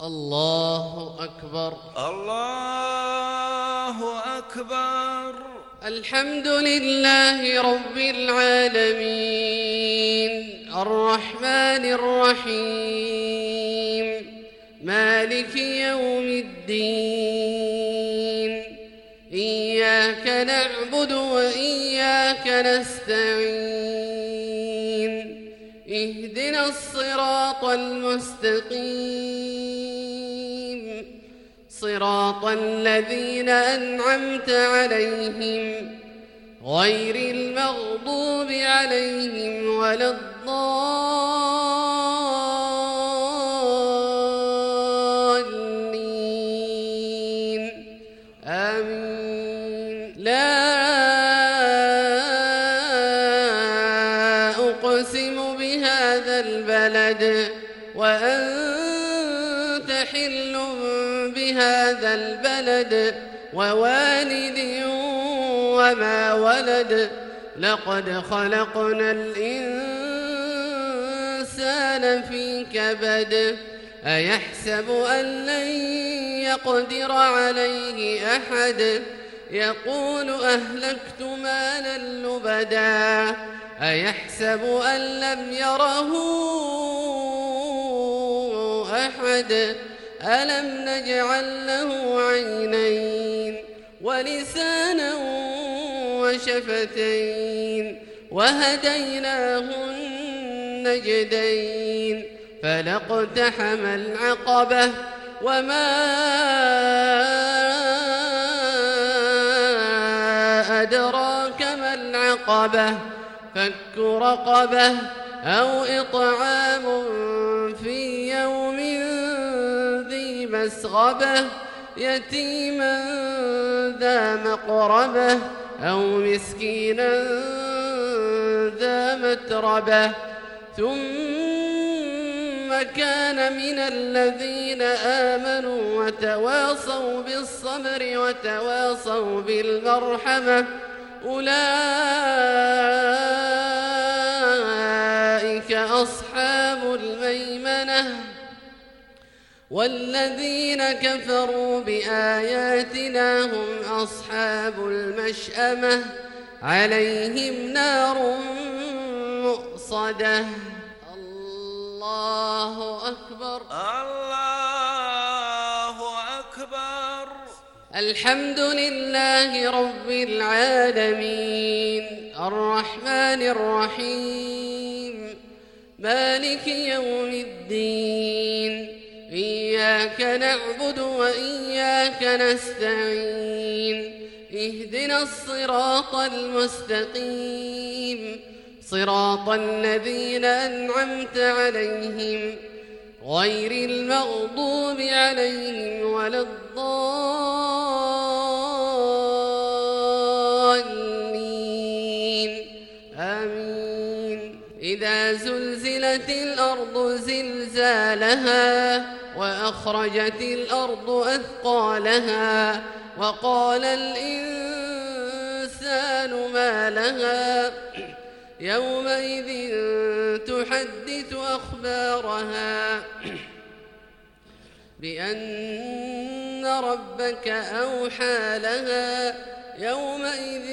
الله أكبر. الله أكبر. الحمد لله رب العالمين الرحمن الرحيم مالك يوم الدين إياك نعبد وإياك نستعين اهدنا الصراط المستقيم صراط الذين أنعمت عليهم غير المغضوب عليهم ولا الضالين آمين. لا أقسم بهذا البلد وأنت حل بهذا البلد ووالد وما ولد لقد خلقنا الإنسان في كبد أيحسب أن لن يقدر عليه أحد يقول أهلكت مالا لبدا أيحسب أن لم يره أحد ألم نجعل له عينين ولسانا وشفتين وهديناه النجدين فلاقتحم العقبة وما أدراك ما العقبة فك رقبة أو إطعام في يوم ذي مسغبة يتيما ذا مقربة أو مسكينا ذا متربة ثم كان من الذين آمنوا وتواصوا بالصبر وتواصوا بالمرحمة أولئك أصحاب الميمنة والذين كفروا بآياتنا هم أصحاب المشأمة عليهم نار مؤصدة. الله أكبر. الله أكبر. الحمد لله رب العالمين الرحمن الرحيم مالك يوم الدين إياك نعبد وإياك نستعين اهدنا الصراط المستقيم صراط الذين أنعمت عليهم غير المغضوب عليهم ولا الضالين آمين. إذا زلزلت الأرض زلزالها وأخرجت الأرض أثقالها وقال الإنسان ما لها يومئذ تحدث أخبارها بأن ربك أوحى لها يومئذ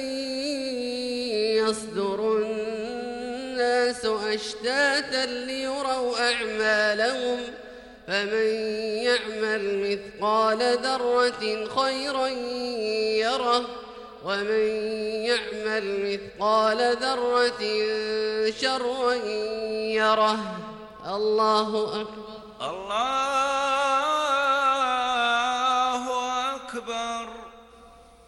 يصدر الناس أشتاتا ليروا أعمالهم فمن يعمل مثقال ذرة خيرا يره ومن يعمل مثقال ذرة شرا يره. الله أكبر. الله